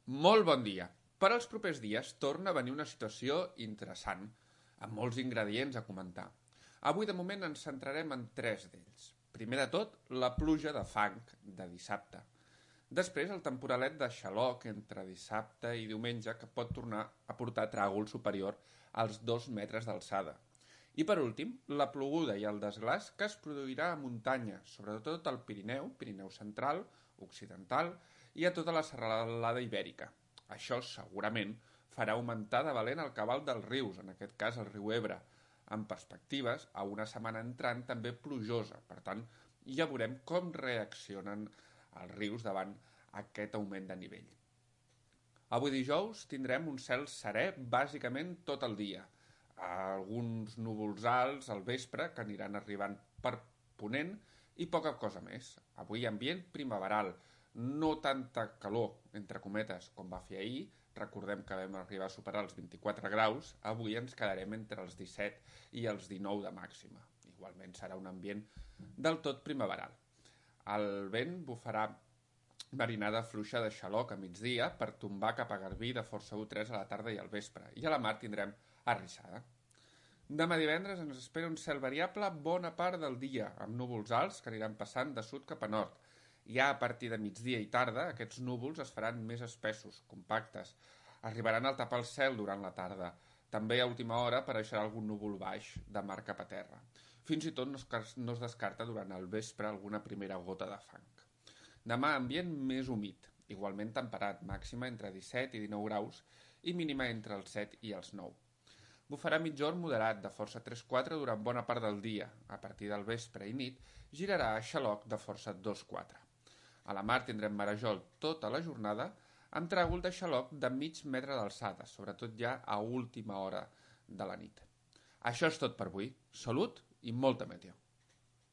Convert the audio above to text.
Molt bon dia. Per als propers dies torna a venir una situació interessant, amb molts ingredients a comentar. Avui de moment ens centrarem en tres d'ells. Primer de tot, la pluja de fang de dissabte. Després, el temporalet de xaloc entre dissabte i diumenge que pot tornar a portar tràgol superior als 2 metres d'alçada. I per últim, la ploguda i el desglàs que es produirà a muntanya, sobretot al Pirineu, Pirineu central, occidental i a tota la serralada ibèrica. Això segurament farà augmentar de valent el cabal dels rius, en aquest cas el riu Ebre, amb perspectives a una setmana entrant també plujosa. Per tant, ja veurem com reaccionen els rius davant aquest augment de nivell. Avui dijous tindrem un cel serè bàsicament tot el dia. Alguns núvols alts al vespre que aniran arribant per ponent i poca cosa més. Avui ambient primaveral, no tanta calor, entre cometes, com va fer ahir. Recordem que vam arribar a superar els 24 graus, avui ens quedarem entre els 17 i els 19 de màxima. Igualment serà un ambient del tot primaveral. El vent bufarà marinada fluixa de xaloc a migdia per tombar cap a Garbí de força U3 a la tarda i al vespre, i a la mar tindrem arrissada. Demà divendres ens espera un cel variable bona part del dia, amb núvols alts que aniran passant de sud cap a nord. Ja a partir de migdia i tarda, aquests núvols es faran més espessos, compactes. Arribaran al tapar el cel durant la tarda. També a última hora apareixerà algun núvol baix de mar cap a terra. Fins i tot no es descarta durant el vespre alguna primera gota de fang. Demà ambient més humit, igualment temperat, màxima entre 17 i 19 graus i mínima entre els 7 i els 9. Bufarà mitjorn moderat de força 3-4 durant bona part del dia. A partir del vespre i nit girarà a xaloc de força 2-4. A la mar tindrem marejol tota la jornada amb tràgol de xaloc de mig metre d'alçada, sobretot ja a última hora de la nit. Això és tot per avui. Salut i molta meteo.